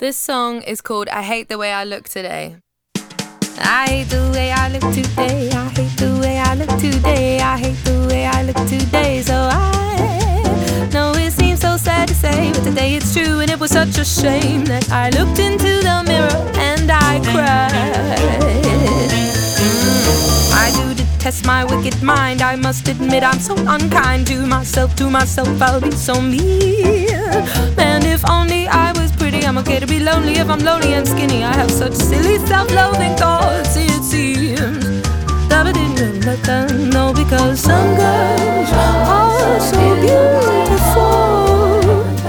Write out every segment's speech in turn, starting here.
This song is called I Hate the Way I Look Today. I hate the way I look today. I hate the way I look today. I hate the way I look today. So I know it seems so sad to say, but today it's true, and it was such a shame that I looked into the mirror and I cried. I do detest my wicked mind. I must admit I'm so unkind to myself. To myself I'll be so mean. And if only I was pretty, I'm okay to be lonely. If I'm lonely and skinny, I have such silly self-loathing thoughts, it seems. No, because some girls are so beautiful.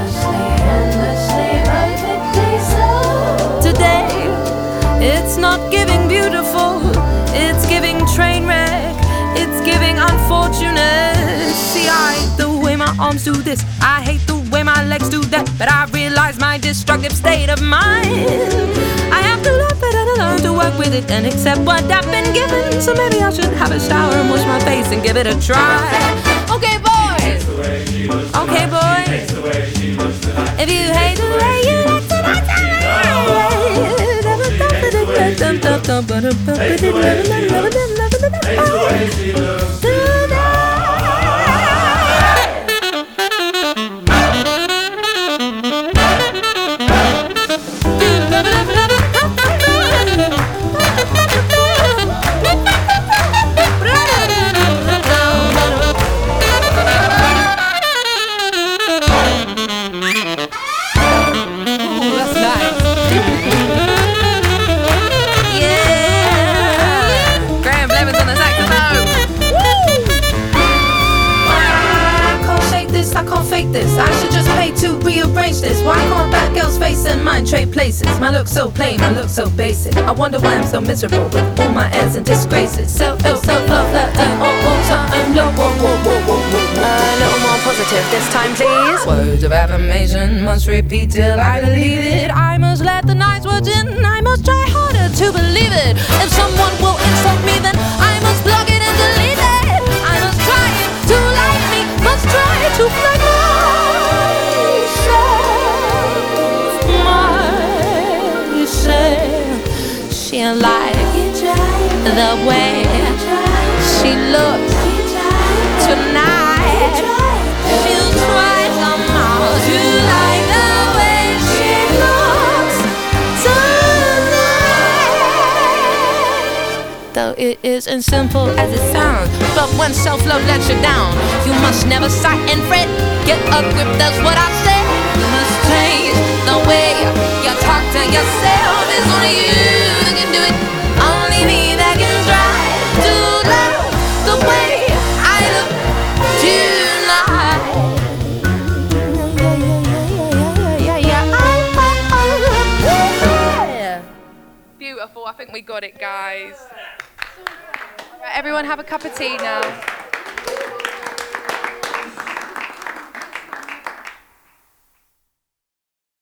Today, it's not giving beautiful, it's giving train wreck, it's giving unfortunate. See, I hate the way my arms do this, I hate the way my legs do that, but I realize my destructive state of mind. I have to learn better to learn to work with it and accept what I've been given. So maybe I should have a shower and wash my face and give it a try. Okay, boy. Okay, boy. If you hate the way you look tonight, I should just pay to rearrange this. Why can't that girl's face and mine trade places? My look so plain, my look so basic. I wonder why I'm so miserable with all my airs and disgraces. Self-love that all time low. A little more positive this time, please. Words of affirmation must repeat till I believe it. I must let the nice words in. I must try harder to believe it. If someone will insult me, then I must block it and delete it. I must try to like me, must try to flirt myself. She like the way she looks tonight. She'll try somehow to like the way she looks tonight. Though it isn't simple as it sounds, but when self-love lets you down, you must never sigh and fret. Get a grip, that's what I said. You must change the way you talk to yourself. It's only you that can do it. Only me that can try to love the way I look tonight. Beautiful. I think we got it, guys. Right, everyone have a cup of tea now.